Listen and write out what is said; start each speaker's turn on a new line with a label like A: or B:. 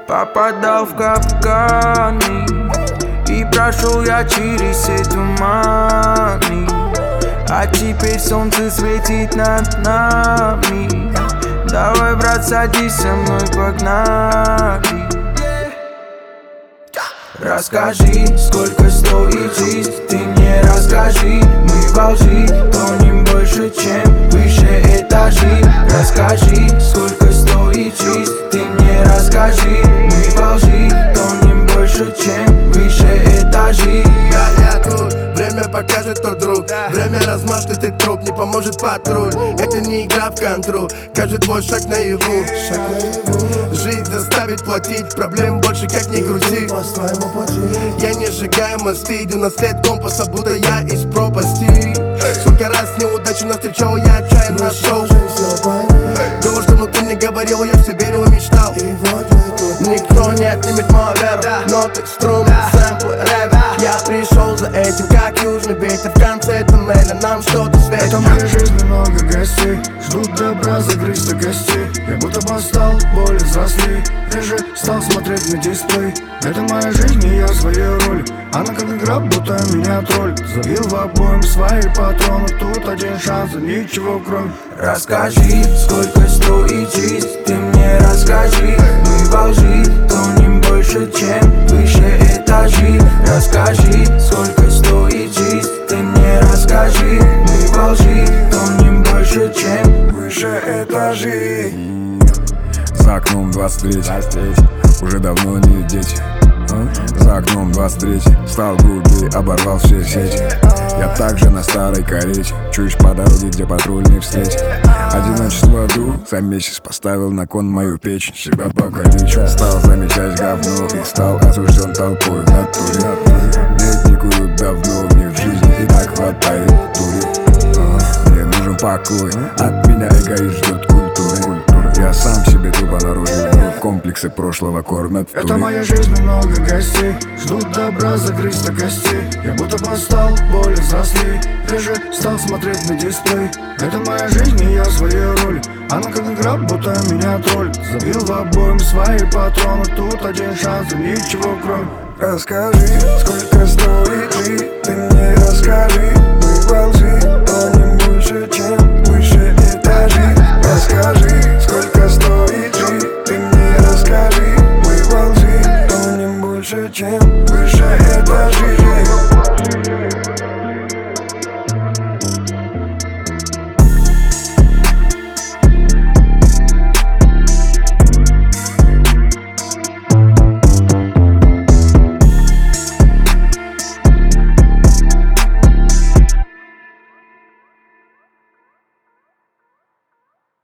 A: Попадал в капканы и прошел я через все туманы. А теперь солнце светит над нами. Давай, брат, садись со мной, погнали. Расскажи, сколько стоит жизнь, ты мне расскажи. Мы во лжи тонем больше, чем выше этажи. Расскажи, сколько стоит жизнь, ты мне расскажи. Мы во лжи тонем больше, чем выше этажи.
B: Я тут, время покажет тот друг. Время размажет ты труп, не поможет патруль. Это не игра в контру, каждый твой шаг наяву. Жизнь заставит платить, проблем больше как ни крути. Я не сжигаю мосты, иду на след компаса, будто я из пропасти. Сколько раз неудачу навстречал, я отчаянно шел. Думал, что ты мне говорил, я все верил и мечтал. Никто не отнимет мою веру, ноты, струны, сэмплы, рэп. Я пришел за этим, как южный ветер. В конце туннеля нам что-то светит.
C: Это моя жизнь, много гостей ждут добра, загрызть до костей. Я будто постал, более взрослей. Реже стал смотреть на дисплей. Это моя жизнь, и я своей роли. Она как игра, будто меня тролль. Забил в обоим свои патроны. Тут один шанс, и ничего кроме.
A: Расскажи, сколько стоит жизнь, ты мне расскажи. Мы во лжи тонем больше, чем выше этажи. Расскажи, сколько стоит жизнь, ты мне расскажи. Мы во лжи тонем больше, чем выше этажи.
D: За окном 23, уже давно не дети. За окном 23, стал грубее, оборвал все сети. Я также на старой карете, чуешь по дороге, где патруль не встретит. Одиночество в аду за месяц поставил на кон мою печень. Себя покалечу, стал замечать говно и стал осужден толпой в натуре. Ведь не курю давно, мне в жизни и так хватает дури. Мне нужен покой, от меня эгоист ждет культуры. Я сам себе тупо наружу, комплексы прошлого кормят в туре.
C: Это моя жизнь, много гостей ждут добра, загрызть до костей. Я будто постал, более взрослей. Реже стал смотреть на дисплей. Это моя жизнь, и я своей роли. Она как игра, будто меня тролль. Забил в обоим свои патроны. Тут один шанс, и ничего кроме.
D: Расскажи, сколько стоит жизнь, ты мне расскажи. Мы во лжи